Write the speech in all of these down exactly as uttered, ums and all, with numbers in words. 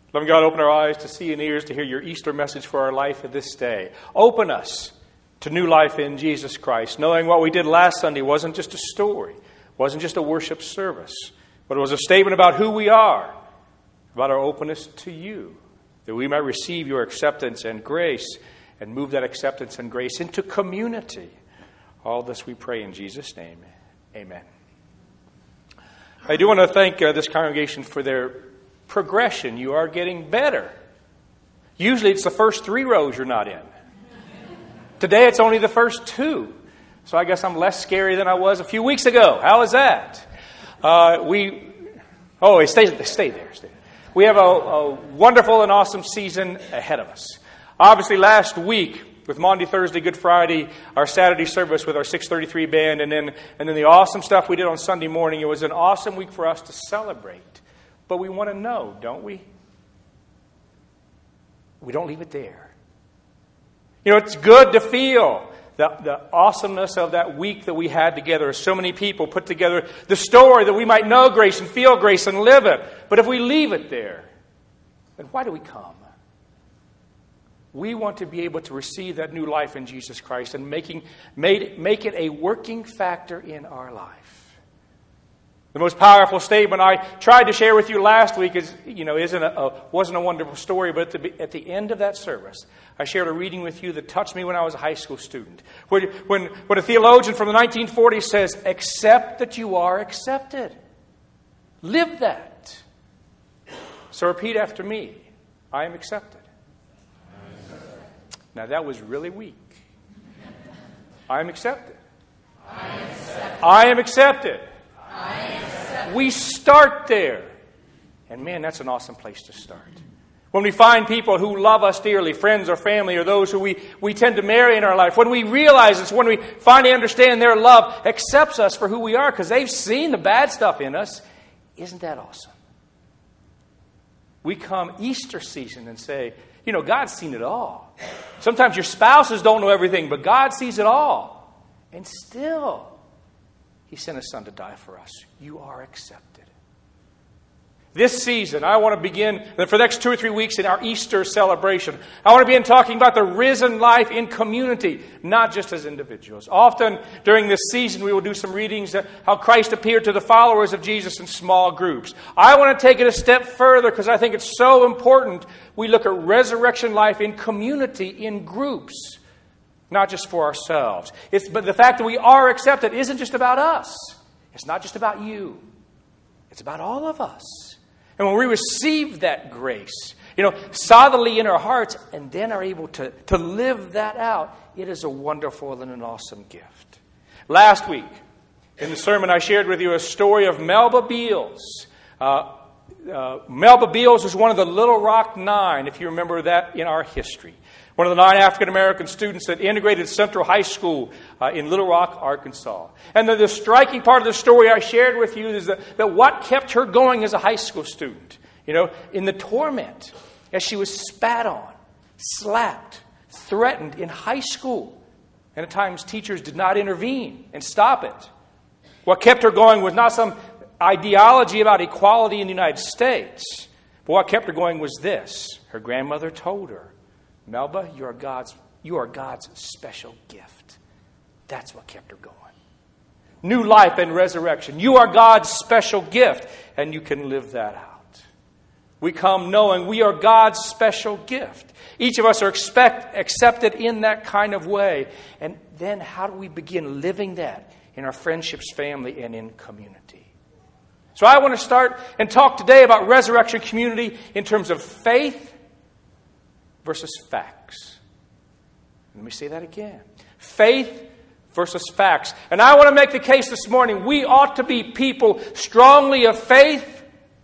Loving God, open our eyes to see and ears to hear your Easter message for our life of this day. Open us to new life in Jesus Christ, knowing what we did last Sunday wasn't just a story, wasn't just a worship service, but it was a statement about who we are, about our openness to you, that we might receive your acceptance and grace and move that acceptance and grace into community. All this we pray in Jesus' name. Amen. I do want to thank uh, this congregation for their progression. You are getting better. Usually it's the first three rows you're not in. Today it's only the first two. So I guess I'm less scary than I was a few weeks ago. How is that? Uh, we, oh, stay, stay there. Stay. We have a, a wonderful and awesome season ahead of us. Obviously, last week, with Maundy, Thursday, Good Friday, our Saturday service with our six thirty-three band, and then and then the awesome stuff we did on Sunday morning, it was an awesome week for us to celebrate. But we want to know, don't we? We don't leave it there. You know, it's good to feel the, the awesomeness of that week that we had together. So many people put together the story that we might know grace and feel grace and live it. But if we leave it there, then why do we come? We want to be able to receive that new life in Jesus Christ and making made, make it a working factor in our life. The most powerful statement I tried to share with you last week is, you know, isn't a, a, wasn't a wonderful story, but at the, at the end of that service, I shared a reading with you that touched me when I was a high school student. When, when, when a theologian from the nineteen forties says, accept that you are accepted. Live that. So repeat after me. I am accepted. Now that was really weak. I am accepted. I am accepted. I am accepted. I am accepted. We start there. And man, that's an awesome place to start. When we find people who love us dearly, friends or family or those who we, we tend to marry in our life, when we realize this, when we finally understand their love accepts us for who we are because they've seen the bad stuff in us, isn't that awesome? We come Easter season and say, you know, God's seen it all. Sometimes your spouses don't know everything, but God sees it all. And still, He sent His Son to die for us. You are accepted. This season, I want to begin, for the next two or three weeks in our Easter celebration, I want to begin talking about the risen life in community, not just as individuals. Often during this season, we will do some readings of how Christ appeared to the followers of Jesus in small groups. I want to take it a step further because I think it's so important we look at resurrection life in community, in groups, not just for ourselves. It's, but the fact that we are accepted isn't just about us. It's not just about you. It's about all of us. And when we receive that grace, you know, solidly in our hearts, and then are able to, to live that out, it is a wonderful and an awesome gift. Last week, in the sermon, I shared with you a story of Melba Beals. Uh, uh, Melba Beals was one of the Little Rock Nine, if you remember that in our history. One of the nine African-American students that integrated Central High School uh, in Little Rock, Arkansas. And the, the striking part of the story I shared with you is that, that what kept her going as a high school student, you know, in the torment, as she was spat on, slapped, threatened in high school. And at times teachers did not intervene and stop it. What kept her going was not some ideology about equality in the United States. But what kept her going was this. Her grandmother told her, Melba, you are God's, you are God's special gift. That's what kept her going. New life and resurrection. You are God's special gift, and you can live that out. We come knowing we are God's special gift. Each of us are expect, accepted in that kind of way. And then how do we begin living that in our friendships, family, and in community? So I want to start and talk today about resurrection community in terms of faith versus facts. Let me say that again. Faith versus facts. And I want to make the case this morning, we ought to be people strongly of faith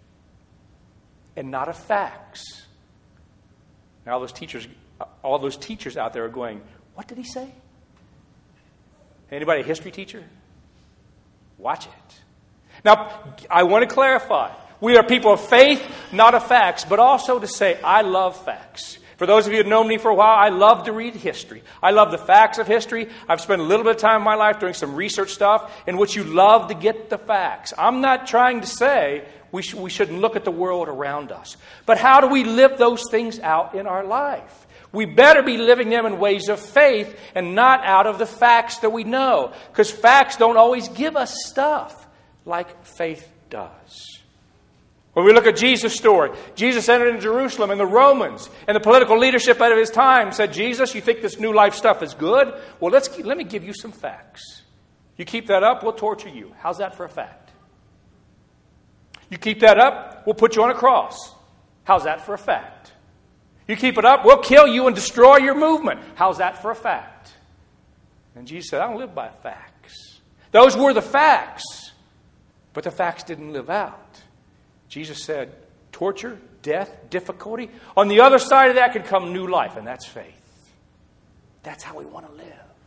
and not of facts. Now all those teachers, all those teachers out there are going, what did he say? Anybody a history teacher? Watch it. Now, I want to clarify. We are people of faith, not of facts, but also to say, I love facts. For those of you who have known me for a while, I love to read history. I love the facts of history. I've spent a little bit of time in my life doing some research stuff in which you love to get the facts. I'm not trying to say We, sh- we shouldn't look at the world around us. But how do we live those things out in our life? We better be living them in ways of faith and not out of the facts that we know. Because facts don't always give us stuff like faith does. When we look at Jesus' story, Jesus entered into Jerusalem, and the Romans and the political leadership of his time said, Jesus, you think this new life stuff is good? Well, let's let me give you some facts. You keep that up, we'll torture you. How's that for a fact? You keep that up, we'll put you on a cross. How's that for a fact? You keep it up, we'll kill you and destroy your movement. How's that for a fact? And Jesus said, I don't live by facts. Those were the facts, but the facts didn't live out. Jesus said, torture, death, difficulty. On the other side of that can come new life, and that's faith. That's how we want to live.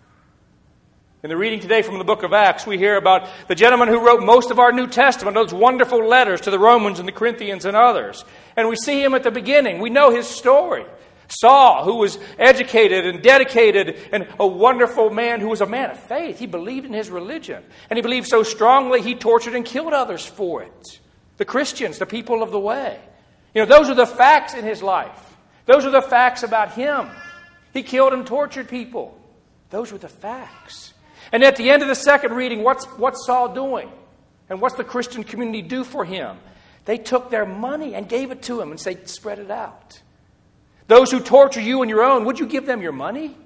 In the reading today from the book of Acts, we hear about the gentleman who wrote most of our New Testament, those wonderful letters to the Romans and the Corinthians and others. And we see him at the beginning. We know his story. Saul, who was educated and dedicated and a wonderful man who was a man of faith. He believed in his religion. And he believed so strongly he tortured and killed others for it. The Christians, the people of the way. You know, those are the facts in his life. Those are the facts about him. He killed and tortured people. Those were the facts. And at the end of the second reading, what's, what's Saul doing? And what's the Christian community do for him? They took their money and gave it to him and said, spread it out. Those who torture you and your own, would you give them your money?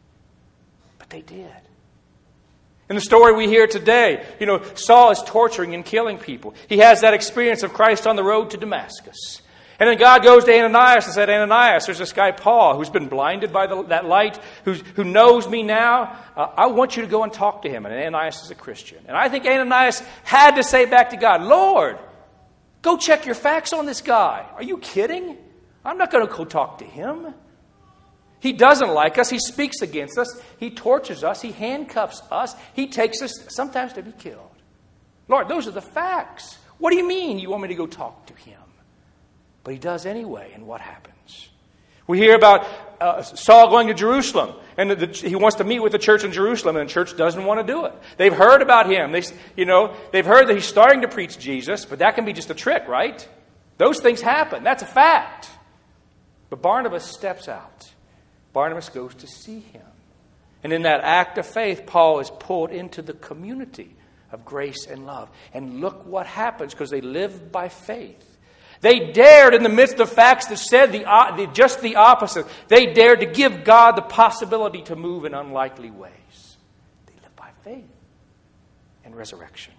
But they did. In the story we hear today, you know, Saul is torturing and killing people. He has that experience of Christ on the road to Damascus. And then God goes to Ananias and said, Ananias, there's this guy Paul who's been blinded by the, that light, who's, who knows me now. Uh, I want you to go and talk to him. And Ananias is a Christian. And I think Ananias had to say back to God, Lord, go check your facts on this guy. Are you kidding? I'm not going to go talk to him. He doesn't like us. He speaks against us. He tortures us. He handcuffs us. He takes us sometimes to be killed. Lord, those are the facts. What do you mean you want me to go talk to him? But he does anyway, and what happens? We hear about uh, Saul going to Jerusalem, and the, the, he wants to meet with the church in Jerusalem, and the church doesn't want to do it. They've heard about him. They, you know, they've heard that he's starting to preach Jesus, but that can be just a trick, right? Those things happen. That's a fact. But Barnabas steps out. Barnabas goes to see him. And in that act of faith, Paul is pulled into the community of grace and love. And look what happens, because they live by faith. They dared, in the midst of facts that said the, uh, just the opposite, they dared to give God the possibility to move in unlikely ways. They live by faith and resurrection.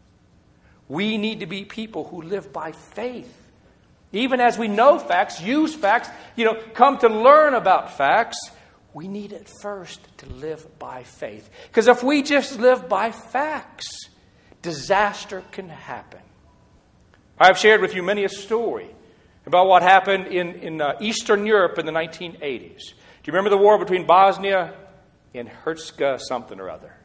We need to be people who live by faith. Even as we know facts, use facts, you know, come to learn about facts, we need at first to live by faith. Because if we just live by facts, disaster can happen. I've shared with you many a story about what happened in, in uh, Eastern Europe in the nineteen eighties. Do you remember the war between Bosnia and Herzegovina something or other?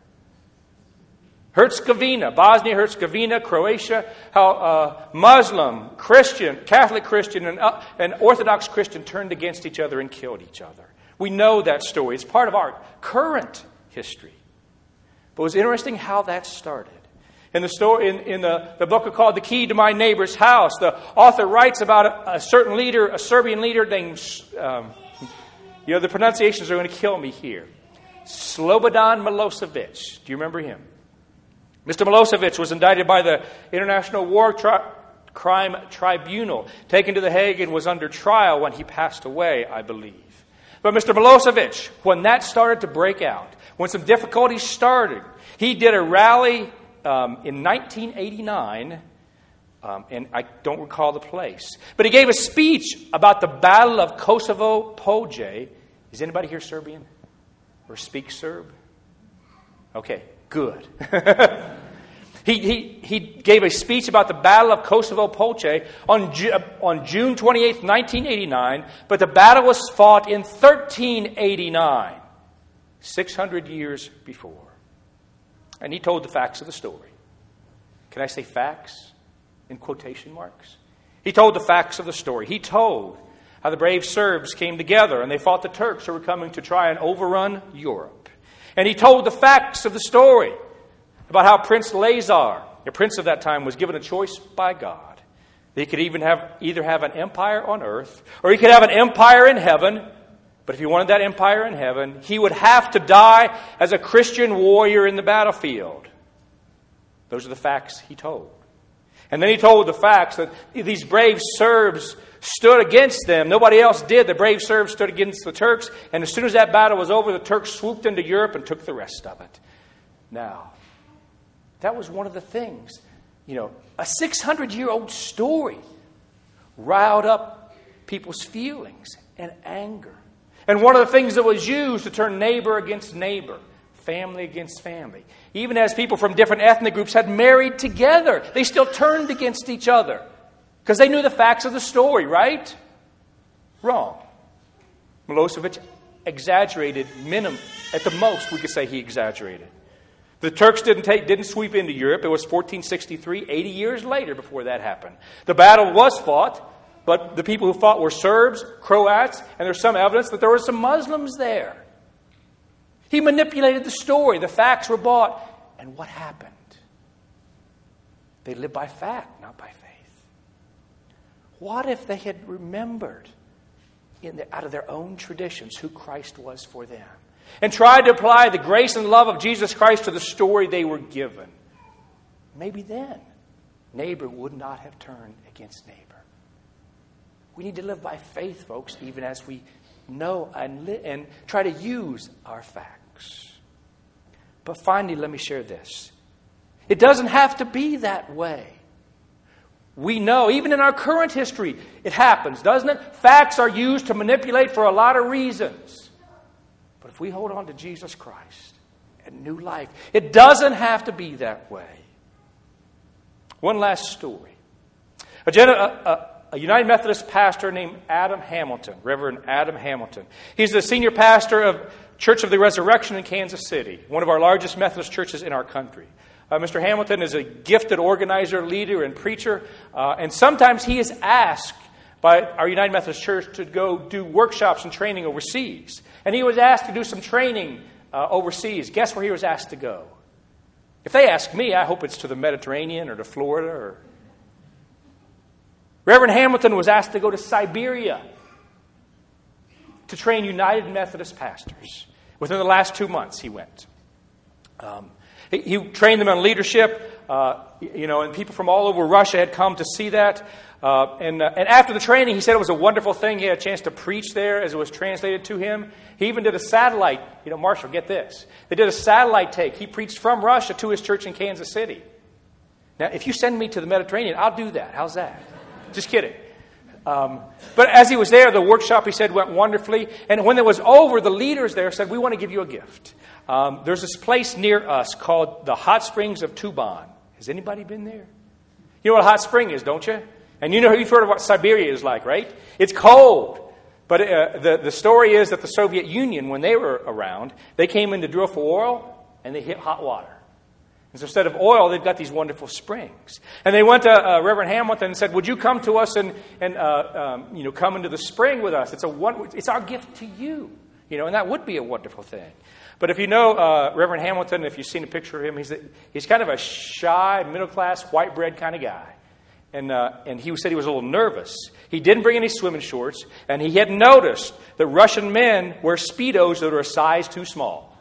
Herzegovina, Bosnia, Herzegovina, Croatia, how uh, Muslim, Christian, Catholic Christian, and, uh, and Orthodox Christian turned against each other and killed each other. We know that story. It's part of our current history. But it was interesting how that started. In the story, in, in the, the book called The Key to My Neighbor's House, the author writes about a, a certain leader, a Serbian leader named, um, you know, the pronunciations are going to kill me here. Slobodan Milosevic. Do you remember him? Mister Milosevic was indicted by the International War Tri- Crime Tribunal, taken to The Hague, and was under trial when he passed away, I believe. But Mister Milosevic, when that started to break out, when some difficulties started, he did a rally um, in nineteen eighty-nine, um, and I don't recall the place. But he gave a speech about the Battle of Kosovo Polje. Is anybody here Serbian? Or speak Serb? Okay, good. he, he, he gave a speech about the Battle of Kosovo Polje on, Ju- on June twenty-eighth, nineteen eighty-nine, but the battle was fought in thirteen eighty-nine, six hundred years before. And he told the facts of the story. Can I say facts in quotation marks? He told the facts of the story. He told how the brave Serbs came together and they fought the Turks who were coming to try and overrun Europe. And he told the facts of the story about how Prince Lazar, the prince of that time, was given a choice by God He could even have either have an empire on earth, or he could have an empire in heaven. But if he wanted that empire in heaven, he would have to die as a Christian warrior in the battlefield. Those are the facts he told. And then he told the facts that these brave Serbs stood against them. Nobody else did. The brave Serbs stood against the Turks. And as soon as that battle was over, the Turks swooped into Europe and took the rest of it. Now, that was one of the things. You know, a six hundred year old story riled up people's feelings and anger. And one of the things that was used to turn neighbor against neighbor, family against family. Even as people from different ethnic groups had married together, they still turned against each other. Because they knew the facts of the story, right? Wrong. Milosevic exaggerated, minimum, at the most we could say he exaggerated. The Turks didn't take, didn't sweep into Europe. It was fourteen sixty-three, eighty years later before that happened. The battle was fought, but the people who fought were Serbs, Croats, and there's some evidence that there were some Muslims there. He manipulated the story. The facts were bought. And what happened? They lived by fact, not by faith. What if they had remembered in the, out of their own traditions who Christ was for them? And tried to apply the grace and love of Jesus Christ to the story they were given. Maybe then, neighbor would not have turned against neighbor. We need to live by faith, folks, even as we know and, li- and try to use our facts. But finally, let me share this. It doesn't have to be that way. We know, even in our current history, it happens, doesn't it? Facts are used to manipulate for a lot of reasons. But if we hold on to Jesus Christ and new life, it doesn't have to be that way. One last story. A, a, a, a United Methodist pastor named Adam Hamilton, Reverend Adam Hamilton. He's the senior pastor of Church of the Resurrection in Kansas City, one of our largest Methodist churches in our country. Uh, Mister Hamilton is a gifted organizer, leader, and preacher, uh, and sometimes he is asked by our United Methodist Church to go do workshops and training overseas. And he was asked to do some training uh, overseas. Guess where he was asked to go? If they ask me, I hope it's to the Mediterranean or to Florida. Or Reverend Hamilton was asked to go to Siberia to train United Methodist pastors. Within the last two months, he went. Um, he, he trained them on leadership, uh, you know, and people from all over Russia had come to see that. Uh, and, uh, and after the training, he said it was a wonderful thing. He had a chance to preach there as it was translated to him. He even did a satellite. You know, Marshall, get this. They did a satellite take. He preached from Russia to his church in Kansas City. Now, if you send me to the Mediterranean, I'll do that. How's that? Just kidding. Um, but as he was there, the workshop, he said, went wonderfully. And when it was over, the leaders there said, we want to give you a gift. Um, there's this place near us called the Hot Springs of Tuban. Has anybody been there? You know what a hot spring is, don't you? And you know, you've heard of what Siberia is like, right? It's cold. But uh, the, the story is that the Soviet Union, when they were around, they came in to drill for oil, and they hit hot water. And so instead of oil, they've got these wonderful springs. And they went to uh, Reverend Hamilton and said, would you come to us and, and uh, um, you know, come into the spring with us? It's, a one, it's our gift to you. You know, and that would be a wonderful thing. But if you know uh, Reverend Hamilton, if you've seen a picture of him, he's, a, he's kind of a shy, middle-class, white bread kind of guy. And uh, and he said he was a little nervous. He didn't bring any swimming shorts, and he had noticed that Russian men wear Speedos that are a size too small.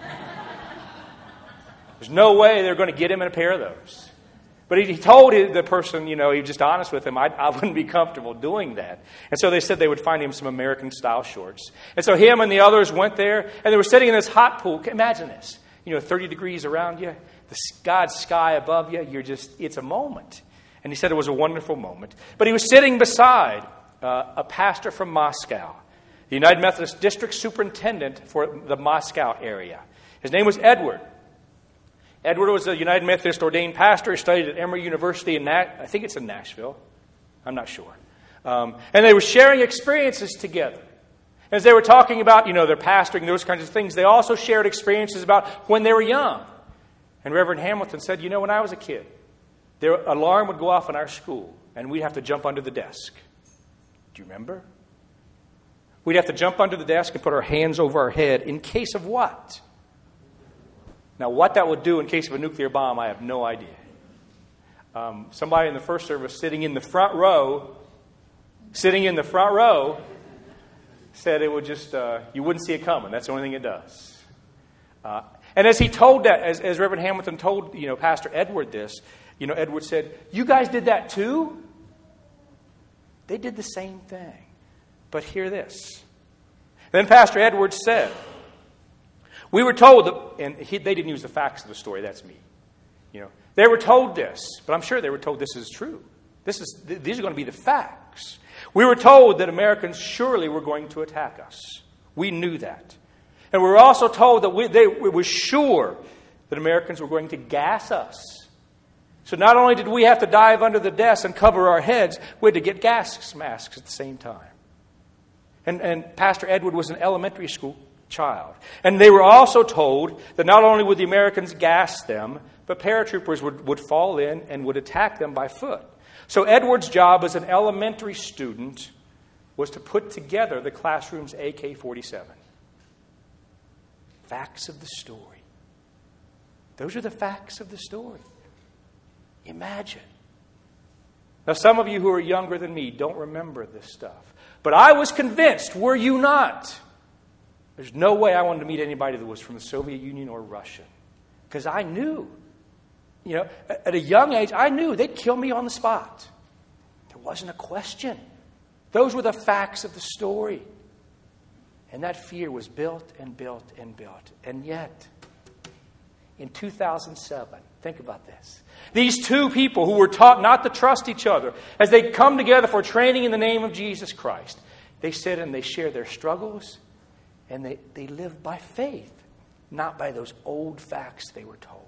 There's no way they're going to get him in a pair of those. But he, he told the person, you know, he was just honest with him, I, I wouldn't be comfortable doing that. And so they said they would find him some American-style shorts. And so him and the others went there, and they were sitting in this hot pool. Imagine this. You know, thirty degrees around you, the God's sky above you, you're just, it's a moment. And he said it was a wonderful moment. But he was sitting beside uh, a pastor from Moscow, the United Methodist District Superintendent for the Moscow area. His name was Edward. Edward was a United Methodist ordained pastor. He studied at Emory University in, Nat- I think it's in Nashville. I'm not sure. Um, and they were sharing experiences together. As they were talking about, you know, their pastoring, those kinds of things, they also shared experiences about when they were young. And Reverend Hamilton said, you know, when I was a kid, their alarm would go off in our school, and we'd have to jump under the desk. Do you remember? We'd have to jump under the desk and put our hands over our head in case of what? Now, what that would do in case of a nuclear bomb, I have no idea. Um, somebody in the first service sitting in the front row, sitting in the front row, said it would just, uh, you wouldn't see it coming. That's the only thing it does. Uh, and as he told that, as, as Reverend Hamilton told, you know, Pastor Edward this, you know, Edward said, you guys did that too? They did the same thing. But hear this. Then Pastor Edwards said, we were told, that, and he, they didn't use the facts of the story, that's me. You know, they were told this, but I'm sure they were told this is true. This is, th- these are going to be the facts. We were told that Americans surely were going to attack us. We knew that. And we were also told that we, they, we were sure that Americans were going to gas us. So not only did we have to dive under the desk and cover our heads, we had to get gas masks at the same time. And, and Pastor Edward was an elementary school child. And they were also told that not only would the Americans gas them, but paratroopers would, would fall in and would attack them by foot. So Edward's job as an elementary student was to put together the classroom's A K forty-seven. Facts of the story. Those are the facts of the story. Imagine. Now, some of you who are younger than me don't remember this stuff. But I was convinced, were you not? There's no way I wanted to meet anybody that was from the Soviet Union or Russia. Because I knew. You know, at a young age, I knew they'd kill me on the spot. There wasn't a question. Those were the facts of the story. And that fear was built and built and built. And yet, in two thousand seven, think about this. These two people who were taught not to trust each other, as they come together for training in the name of Jesus Christ, they sit and they share their struggles, and they, they live by faith, not by those old facts they were told.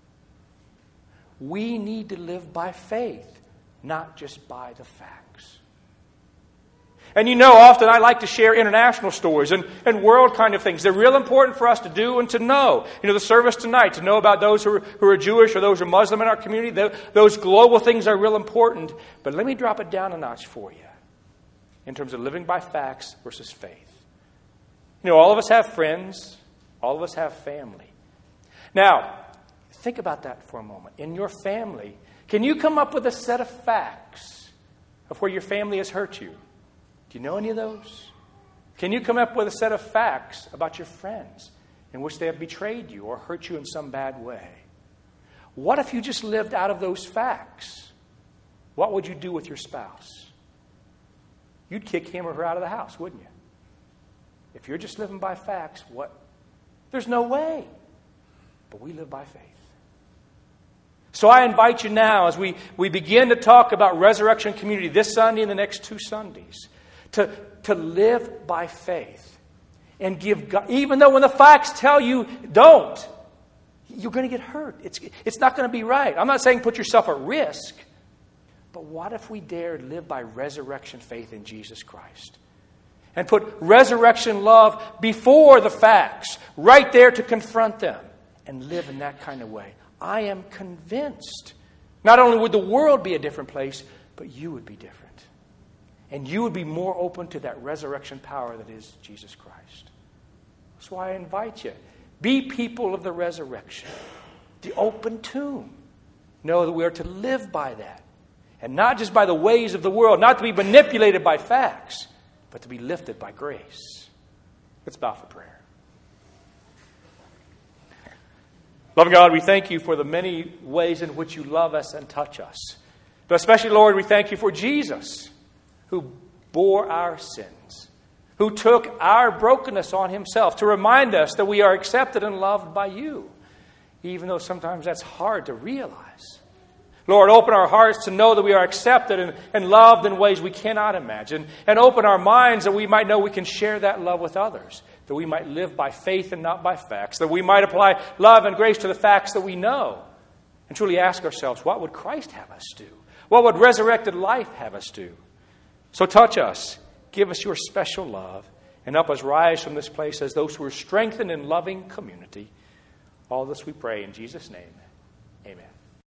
We need to live by faith, not just by the facts. And you know, often I like to share international stories and, and world kind of things. They're real important for us to do and to know. You know, the service tonight, to know about those who are, who are Jewish or those who are Muslim in our community, the, those global things are real important. But let me drop it down a notch for you in terms of living by facts versus faith. You know, all of us have friends. All of us have family. Now, think about that for a moment. In your family, can you come up with a set of facts of where your family has hurt you? Do you know any of those? Can you come up with a set of facts about your friends in which they have betrayed you or hurt you in some bad way? What if you just lived out of those facts? What would you do with your spouse? You'd kick him or her out of the house, wouldn't you? If you're just living by facts, what? There's no way. But we live by faith. So I invite you now, as we, we begin to talk about Resurrection Community this Sunday and the next two Sundays, to, to live by faith and give God, even though when the facts tell you don't, you're going to get hurt. It's, it's not going to be right. I'm not saying put yourself at risk, but what if we dared live by resurrection faith in Jesus Christ? And put resurrection love before the facts, right there to confront them, and live in that kind of way. I am convinced not only would the world be a different place, but you would be different. And you would be more open to that resurrection power that is Jesus Christ. That's why I invite you. Be people of the resurrection. The open tomb. Know that we are to live by that. And not just by the ways of the world. Not to be manipulated by facts. But to be lifted by grace. Let's bow for prayer. Loving God, we thank you for the many ways in which you love us and touch us. But especially, Lord, we thank you for Jesus, who bore our sins, who took our brokenness on himself to remind us that we are accepted and loved by you, even though sometimes that's hard to realize. Lord, open our hearts to know that we are accepted and, and loved in ways we cannot imagine, and open our minds that we might know we can share that love with others, that we might live by faith and not by facts, that we might apply love and grace to the facts that we know, and truly ask ourselves, what would Christ have us do? What would resurrected life have us do? So touch us, give us your special love, and help us rise from this place as those who are strengthened in loving community. All this we pray in Jesus' name.